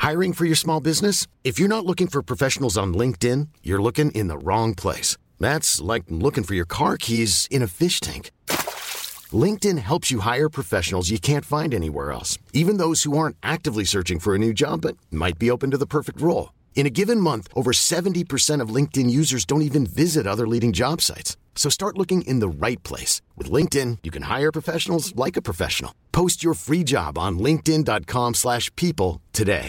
Hiring for your small business? If you're not looking for professionals on LinkedIn, you're looking in the wrong place. That's like looking for your car keys in a fish tank. LinkedIn helps you hire professionals you can't find anywhere else, even those who aren't actively searching for a new job but might be open to the perfect role. In a given month, over 70% of LinkedIn users don't even visit other leading job sites. So start looking in the right place. With LinkedIn, you can hire professionals like a professional. Post your free job on linkedin.com/people today.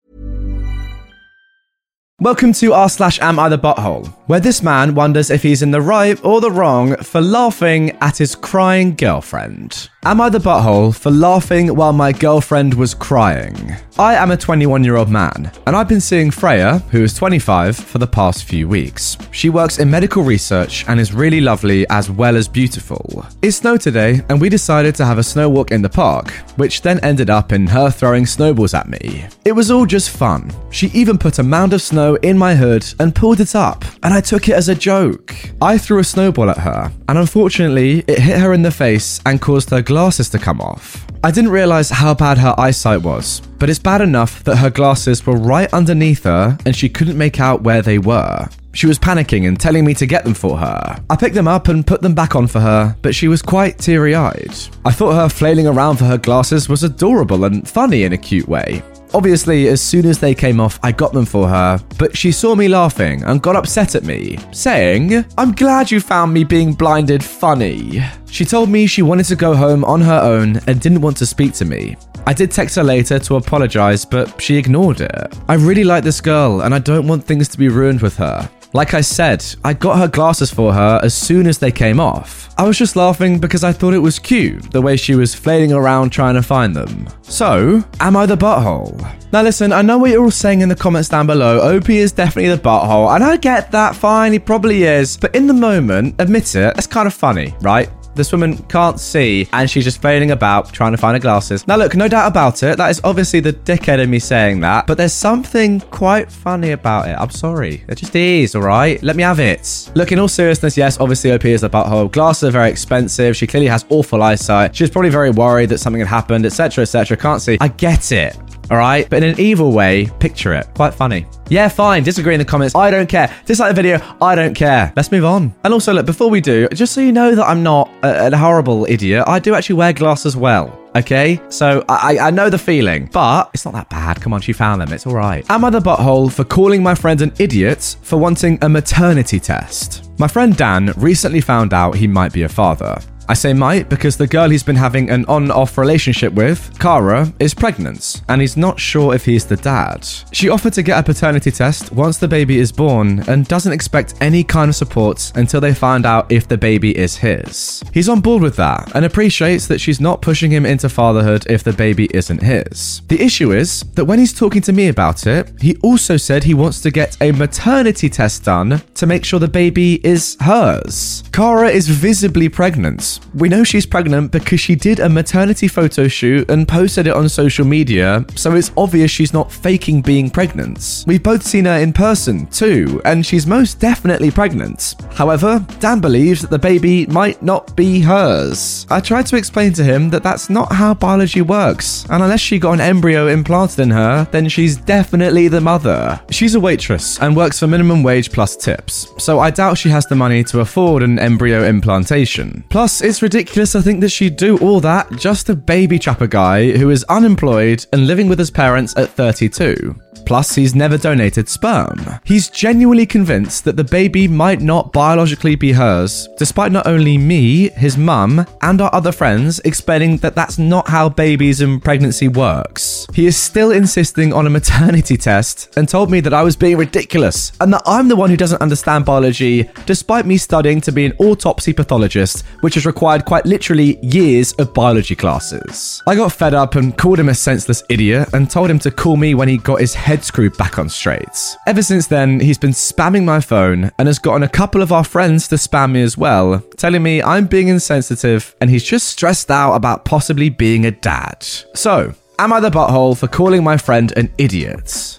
Welcome to r/Am I the Butthole, where this man wonders if he's in the right or the wrong for laughing at his crying girlfriend. Am I the butthole for laughing while my girlfriend was crying? I am a 21-year-old man, and I've been seeing Freya, who is 25, for the past few weeks. She works in medical research and is really lovely as well as beautiful. It snowed today, and we decided to have a snow walk in the park, which then ended up in her throwing snowballs at me. It was all just fun. She even put a mound of snow in my hood and pulled it up, and I took it as a joke. I threw a snowball at her, and unfortunately, it hit her in the face and caused her glasses to come off. I didn't realize how bad her eyesight was, but it's bad enough that her glasses were right underneath her and she couldn't make out where they were. She was panicking and telling me to get them for her. I picked them up and put them back on for her, but she was quite teary-eyed. I thought her flailing around for her glasses was adorable and funny in a cute way. Obviously, as soon as they came off, I got them for her, but she saw me laughing and got upset at me, saying, "I'm glad you found me being blinded funny." She told me she wanted to go home on her own and didn't want to speak to me. I did text her later to apologize, but she ignored it. I really like this girl and I don't want things to be ruined with her. Like I said, I got her glasses for her as soon as they came off. I was just laughing because I thought it was cute, the way she was flailing around trying to find them. So, am I the butthole? Now listen, I know what you're all saying in the comments down below. OP is definitely the butthole, and I get that, fine, he probably is. But in the moment, admit it, it's kind of funny, right? This woman can't see, and she's just flailing about trying to find her glasses. Now look, no doubt about it, that is obviously the dickhead in me saying that, but there's something quite funny about it. I'm sorry. It just is, alright? Let me have it. Look, in all seriousness, yes, obviously OP is the butthole. Glasses are very expensive. She clearly has awful eyesight. She's probably very worried that something had happened, etc., etc. Can't see. I get it. Alright, but in an evil way, picture it. Quite funny. Yeah, fine, disagree in the comments, I don't care. Dislike the video, I don't care. Let's move on. And also, look, before we do, just so you know that I'm not a horrible idiot, I do actually wear glasses as well. Okay, so I know the feeling, but it's not that bad. Come on, she found them. It's all right. Am I the butthole for calling my friend an idiot for wanting a maternity test? My friend Dan recently found out he might be a father. I say might because the girl he's been having an on-off relationship with, Cara, is pregnant, and he's not sure if he's the dad. She offered to get a paternity test once the baby is born and doesn't expect any kind of support until they find out if the baby is his. He's on board with that and appreciates that she's not pushing him into fatherhood if the baby isn't his. The issue is that when he's talking to me about it, he also said he wants to get a maternity test done to make sure the baby is hers. Cara is visibly pregnant. We know she's pregnant because she did a maternity photo shoot and posted it on social media, so it's obvious she's not faking being pregnant. We've both seen her in person too, and she's most definitely pregnant. However, Dan believes that the baby might not be hers. I tried to explain to him that that's not how biology works, and unless she got an embryo implanted in her, then she's definitely the mother. She's a waitress and works for minimum wage plus tips, so I doubt she has the money to afford an embryo implantation. Plus, it's ridiculous to think that she'd do all that just to baby trap a guy who is unemployed and living with his parents at 32. Plus, he's never donated sperm. He's genuinely convinced that the baby might not biologically be hers, despite not only me, his mum, and our other friends explaining that that's not how babies and pregnancy works. He is still insisting on a maternity test and told me that I was being ridiculous and that I'm the one who doesn't understand biology, despite me studying to be an autopsy pathologist, which has required quite literally years of biology classes. I got fed up and called him a senseless idiot and told him to call me when he got his head screwed back on straight. Ever since then, he's been spamming my phone and has gotten a couple of our friends to spam me as well, telling me I'm being insensitive and he's just stressed out about possibly being a dad. So, am I the butthole for calling my friend an idiot?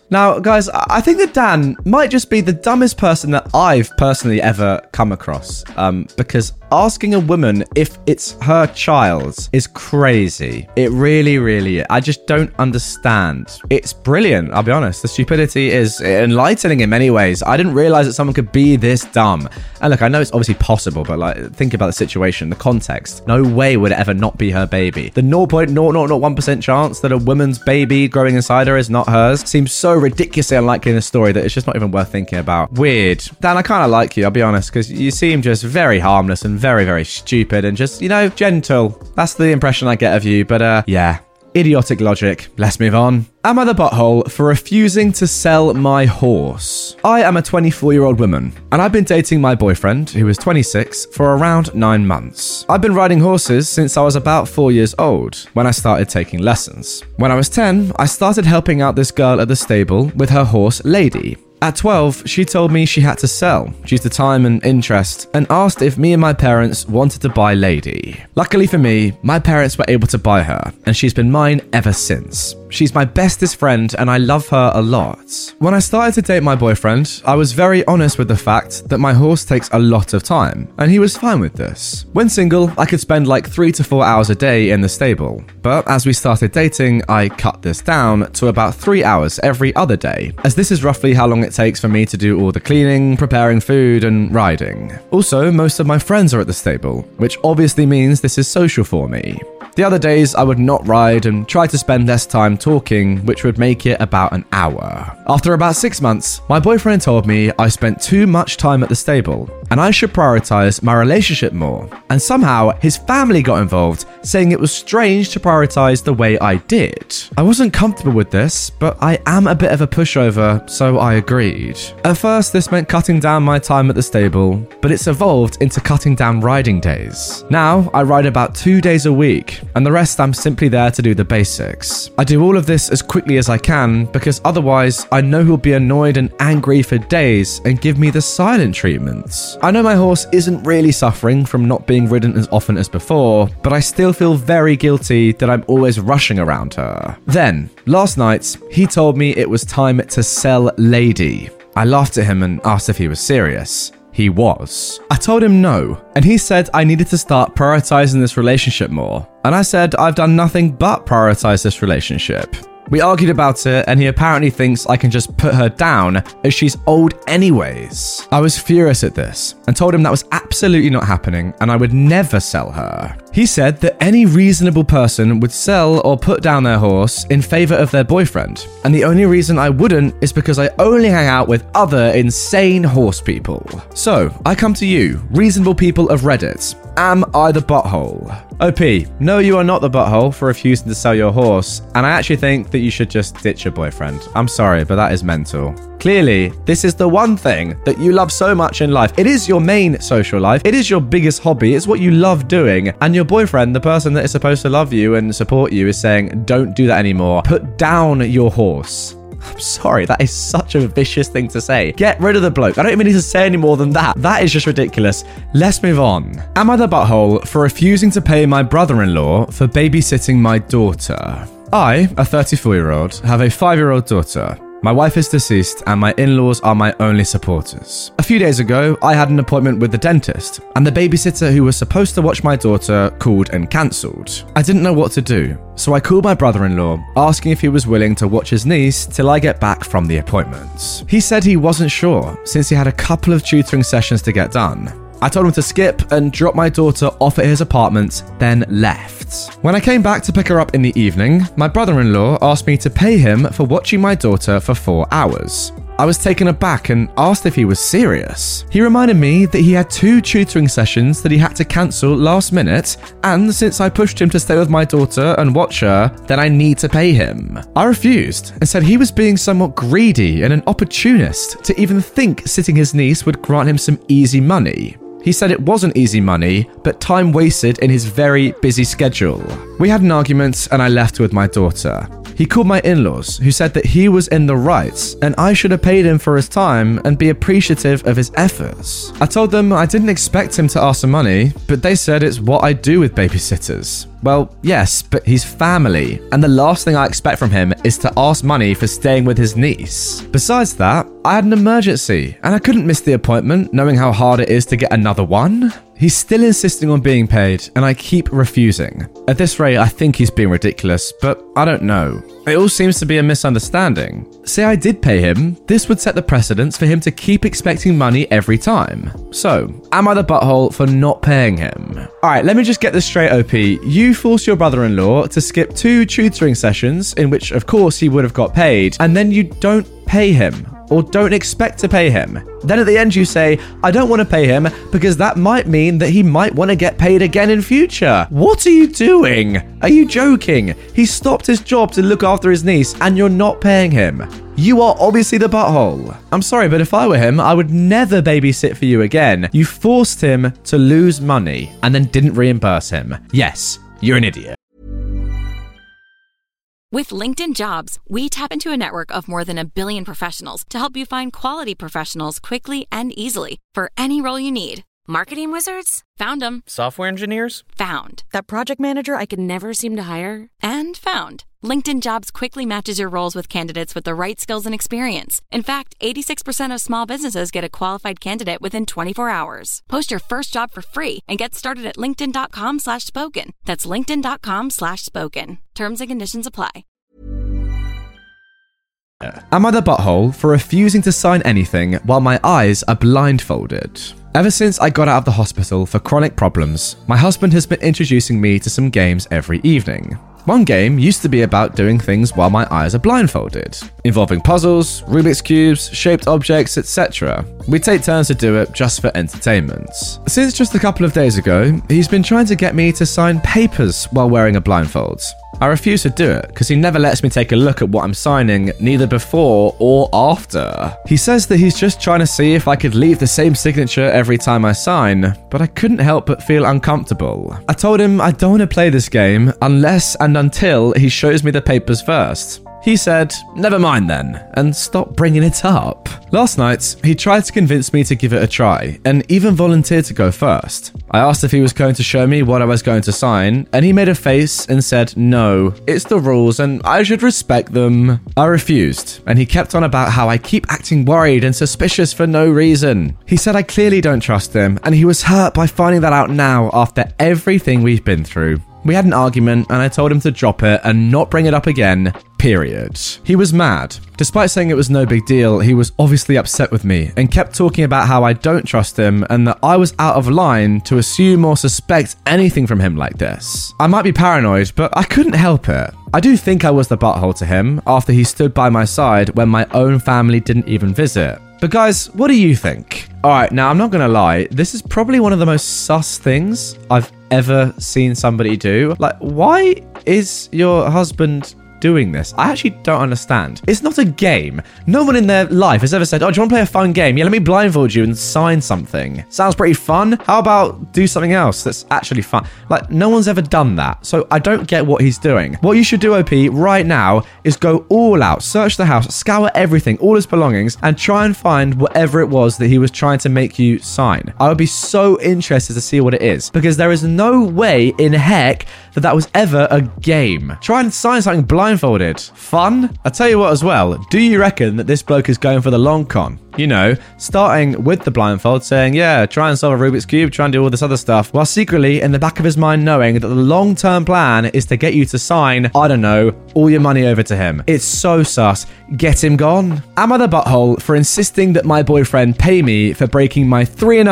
Now, guys, I think that Dan might just be the dumbest person that I've personally ever come across, because asking a woman if it's her child is crazy. It really, really, I just don't understand. It's brilliant, I'll be honest. The stupidity is enlightening in many ways. I didn't realize that someone could be this dumb. And look, I know it's obviously possible, but like, think about the situation, the context. No way would it ever not be her baby. The 0.0001% chance that a woman's baby growing inside her is not hers seems so ridiculously unlikely in the story that it's just not even worth thinking about. Weird. Dan, I kind of like you, I'll be honest, because you seem just very harmless and very, very stupid and just, gentle. That's the impression I get of you, but yeah. Idiotic logic. Let's move on. Am I the butthole for refusing to sell my horse? I am a 24-year-old woman, and I've been dating my boyfriend, who is 26, for around 9 months. I've been riding horses since I was about 4 years old, when I started taking lessons. When I was 10, I started helping out this girl at the stable with her horse, Lady. At 12, she told me she had to sell due to time and interest and asked if me and my parents wanted to buy Lady. Luckily for me, my parents were able to buy her, and she's been mine ever since. She's my bestest friend and I love her a lot. When I started to date my boyfriend, I was very honest with the fact that my horse takes a lot of time, and he was fine with this. When single, I could spend like 3 to 4 hours a day in the stable, but as we started dating, I cut this down to about 3 hours every other day, as this is roughly how long it takes for me to do all the cleaning, preparing food, and riding. Also, most of my friends are at the stable, which obviously means this is social for me. The other days, I would not ride and try to spend less time talking, which would make it about an hour. After about 6 months, my boyfriend told me I spent too much time at the stable and I should prioritize my relationship more. And somehow, his family got involved, saying it was strange to prioritize the way I did. I wasn't comfortable with this, but I am a bit of a pushover, so I agreed. At first, this meant cutting down my time at the stable, but it's evolved into cutting down riding days. Now, I ride about 2 days a week, and the rest I'm simply there to do the basics. I do all of this as quickly as I can, because otherwise I know he'll be annoyed and angry for days and give me the silent treatments. I know my horse isn't really suffering from not being ridden as often as before, but I still feel very guilty that I'm always rushing around her. Then, last night, he told me it was time to sell Lady. I laughed at him and asked if he was serious. He was. I told him no, and he said I needed to start prioritizing this relationship more. And I said I've done nothing but prioritize this relationship. We argued about it, and he apparently thinks I can just put her down as she's old anyways. I was furious at this and told him that was absolutely not happening and I would never sell her. He said that any reasonable person would sell or put down their horse in favor of their boyfriend, and the only reason I wouldn't is because I only hang out with other insane horse people. So, I come to you, reasonable people of Reddit. Am I the butthole? OP, no, you are not the butthole for refusing to sell your horse, and I actually think that you should just ditch your boyfriend. I'm sorry, but that is mental. Clearly, this is the one thing that you love so much in life. It is your main social life. It is your biggest hobby. It's what you love doing. And your boyfriend, the person that is supposed to love you and support you, is saying, don't do that anymore. Put down your horse. I'm sorry, that is such a vicious thing to say. Get rid of the bloke. I don't even need to say any more than that. That is just ridiculous. Let's move on. Am I the butthole for refusing to pay my brother-in-law for babysitting my daughter? I, a 34-year-old, have a 5-year-old daughter. My wife is deceased and my in-laws are my only supporters. A few days ago, I had an appointment with the dentist, and the babysitter who was supposed to watch my daughter called and cancelled. I didn't know what to do, so I called my brother-in-law, asking if he was willing to watch his niece till I get back from the appointment. He said he wasn't sure, since he had a couple of tutoring sessions to get done. I told him to skip and drop my daughter off at his apartment, then left. When I came back to pick her up in the evening, my brother-in-law asked me to pay him for watching my daughter for 4 hours. I was taken aback and asked if he was serious. He reminded me that he had 2 tutoring sessions that he had to cancel last minute, and since I pushed him to stay with my daughter and watch her, then I need to pay him. I refused and said he was being somewhat greedy and an opportunist to even think sitting his niece would grant him some easy money. He said it wasn't easy money, but time wasted in his very busy schedule. We had an argument and I left with my daughter. He called my in-laws, who said that he was in the right and I should have paid him for his time and be appreciative of his efforts. I told them I didn't expect him to ask for money, but they said it's what I do with babysitters. Well, yes, but he's family, and the last thing I expect from him is to ask money for staying with his niece. Besides that, I had an emergency, and I couldn't miss the appointment knowing how hard it is to get another one. He's still insisting on being paid, and I keep refusing. At this rate, I think he's being ridiculous, but I don't know. It all seems to be a misunderstanding. Say I did pay him, this would set the precedence for him to keep expecting money every time. So, am I the butthole for not paying him? Alright, let me just get this straight, OP. You force your brother-in-law to skip 2 tutoring sessions, in which of course he would have got paid, and then you don't pay him. Or don't expect to pay him. Then at the end you say, I don't want to pay him because that might mean that he might want to get paid again in future. What are you doing? Are you joking? He stopped his job to look after his niece and you're not paying him. You are obviously the butthole. I'm sorry, but if I were him, I would never babysit for you again. You forced him to lose money and then didn't reimburse him. Yes, you're an idiot. With LinkedIn Jobs, we tap into a network of more than 1 billion professionals to help you find quality professionals quickly and easily for any role you need. Marketing wizards? Found them. Software engineers? Found. That project manager I could never seem to hire? And found. LinkedIn Jobs quickly matches your roles with candidates with the right skills and experience. In fact, 86% of small businesses get a qualified candidate within 24 hours. Post your first job for free and get started at linkedin.com/spoken. That's linkedin.com/spoken. Terms and conditions apply. Am I the butthole for refusing to sign anything while my eyes are blindfolded? Ever since I got out of the hospital for chronic problems, my husband has been introducing me to some games every evening. One game used to be about doing things while my eyes are blindfolded, involving puzzles, Rubik's Cubes, shaped objects, etc. We take turns to do it just for entertainment. Since just a couple of days ago, he's been trying to get me to sign papers while wearing a blindfold. I refuse to do it because he never lets me take a look at what I'm signing, neither before or after. He says that he's just trying to see if I could leave the same signature every time I sign, but I couldn't help but feel uncomfortable. I told him I don't want to play this game unless and until he shows me the papers first. He said, never mind then, and stopped bringing it up. Last night, he tried to convince me to give it a try, and even volunteered to go first. I asked if he was going to show me what I was going to sign, and he made a face and said, no, it's the rules and I should respect them. I refused, and he kept on about how I keep acting worried and suspicious for no reason. He said I clearly don't trust him, and he was hurt by finding that out now after everything we've been through. We had an argument and I told him to drop it and not bring it up again, period. He was mad. Despite saying it was no big deal, he was obviously upset with me and kept talking about how I don't trust him and that I was out of line to assume or suspect anything from him like this. I might be paranoid, but I couldn't help it. I do think I was the butthole to him after he stood by my side when my own family didn't even visit. But guys, what do you think? Alright, now I'm not gonna lie, this is probably one of the most sus things I've ever seen somebody do. Like, why is your husband doing this? I actually don't understand. It's not a game. No one in their life has ever said, oh, do you want to play a fun game? Yeah, let me blindfold you and sign something. Sounds pretty fun. How about do something else that's actually fun? Like, no one's ever done that. So I don't get what he's doing. What you should do, OP, right now is go all out, search the house, scour everything, all his belongings, and try and find whatever it was that he was trying to make you sign. I would be so interested to see what it is, because there is no way in heck that was ever a game. Try and sign something blindfolded. Fun? I tell you what as well, do you reckon that this bloke is going for the long con? You know, starting with the blindfold, saying, yeah, try and solve a Rubik's Cube, try and do all this other stuff, while secretly in the back of his mind knowing that the long-term plan is to get you to sign, I don't know, all your money over to him. It's so sus. Get him gone. Am I the butthole for insisting that my boyfriend pay me for breaking my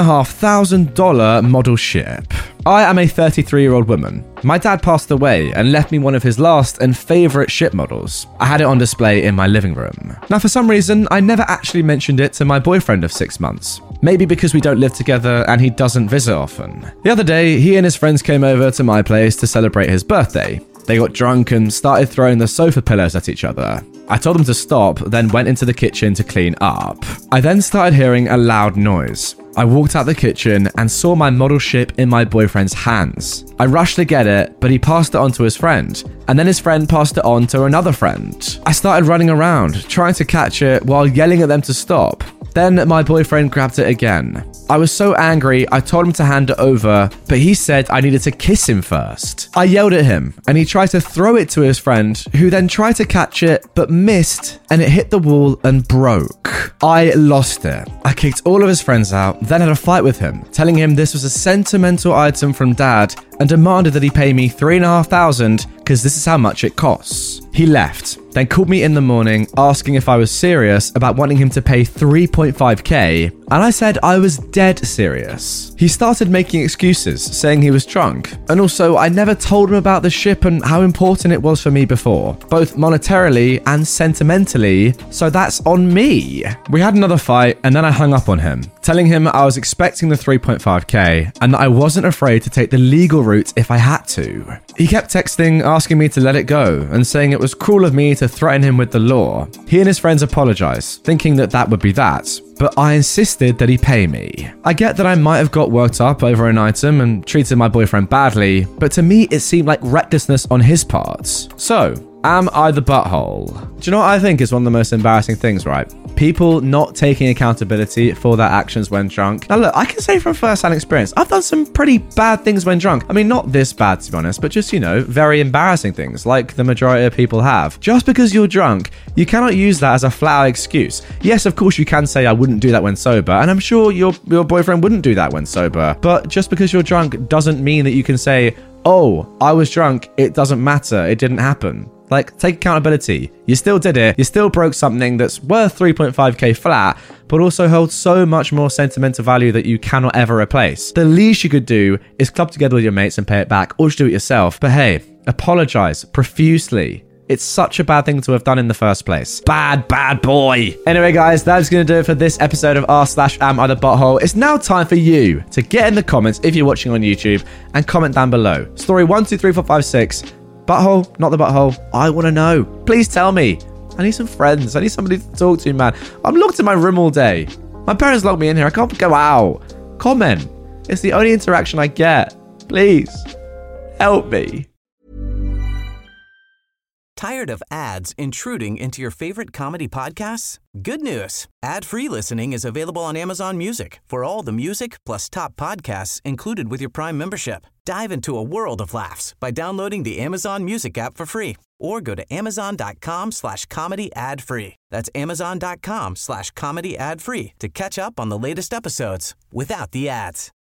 $3,500 model ship? I am a 33-year-old woman. My dad passed away and left me one of his last and favourite ship models. I had it on display in my living room. Now, for some reason, I never actually mentioned it to my boyfriend of 6 months. Maybe because we don't live together and he doesn't visit often. The other day, he and his friends came over to my place to celebrate his birthday. They got drunk and started throwing the sofa pillows at each other. I told them to stop, then went into the kitchen to clean up. I then started hearing a loud noise. I walked out the kitchen and saw my model ship in my boyfriend's hands. I rushed to get it, but he passed it on to his friend, and then his friend passed it on to another friend. I started running around, trying to catch it while yelling at them to stop. Then my boyfriend grabbed it again. I was so angry, I told him to hand it over, but he said I needed to kiss him first. I yelled at him, and he tried to throw it to his friend, who then tried to catch it, but missed, and it hit the wall and broke. I lost it. I kicked all of his friends out, then had a fight with him, telling him this was a sentimental item from Dad, and demanded that he pay me $3,500 because this is how much it costs. He left, then called me in the morning asking if I was serious about wanting him to pay $3.5K, and I said I was dead serious. He started making excuses, saying he was drunk, and also I never told him about the ship and how important it was for me before, both monetarily and sentimentally, so that's on me. We had another fight, and then I hung up on him, telling him I was expecting the $3.5K and that I wasn't afraid to take the legal route if I had to. He kept texting, asking me to let it go, and saying it was cruel of me to threaten him with the law. He and his friends apologized, thinking that would be that, but I insisted that he pay me. I get that I might have got worked up over an item and treated my boyfriend badly, but to me it seemed like recklessness on his part. So, am I the butthole? Do you know what I think is one of the most embarrassing things, right? People not taking accountability for their actions when drunk. Now look, I can say from first-hand experience, I've done some pretty bad things when drunk. I mean, not this bad to be honest, but just, very embarrassing things like the majority of people have. Just because you're drunk, you cannot use that as a flat-out excuse. Yes, of course you can say I wouldn't do that when sober, and I'm sure your boyfriend wouldn't do that when sober, but just because you're drunk doesn't mean that you can say, oh, I was drunk, it doesn't matter, it didn't happen. Like, take accountability. You still did it. You still broke something that's worth 3.5K flat, but also holds so much more sentimental value that you cannot ever replace. The least you could do is club together with your mates and pay it back, or just do it yourself. But hey, apologize profusely. It's such a bad thing to have done in the first place. Bad boy. Anyway, guys, that's going to do it for this episode of r/am I the butthole. It's now time for you to get in the comments if you're watching on YouTube and comment down below. Story 1, 2, 3, 4, 5, 6. Butthole, not the butthole. I want to know. Please tell me. I need some friends. I need somebody to talk to, man. I'm locked in my room all day. My parents locked me in here. I can't go out. Comment. It's the only interaction I get. Please. Help me. Tired of ads intruding into your favorite comedy podcasts? Good news. Ad-free listening is available on Amazon Music for all the music plus top podcasts included with your Prime membership. Dive into a world of laughs by downloading the Amazon Music app for free or go to amazon.com/comedy ad-free. That's amazon.com/comedy ad-free to catch up on the latest episodes without the ads.